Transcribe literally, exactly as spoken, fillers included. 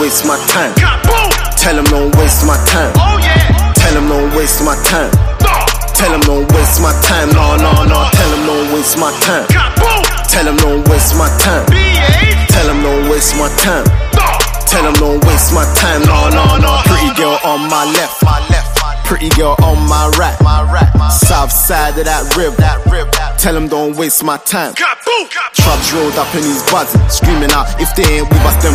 waste my time. Kaboom! Tell them don't waste my time. Oh yeah! Tell them don't waste my time. No! Tell them don't waste my time. No, no, no. Tell them don't waste my time. Kaboom! Tell them don't waste my time. B eight! Tell them don't waste my time. No! Tell them don't waste my time. No, no, no. Pretty girl on my left, my left. Pretty girl on my right, my right. South side of that rib, that rib. Tell them don't waste my time. Kaboom! Trubs rolled up and he's buzzing, screaming out if they ain't with us, then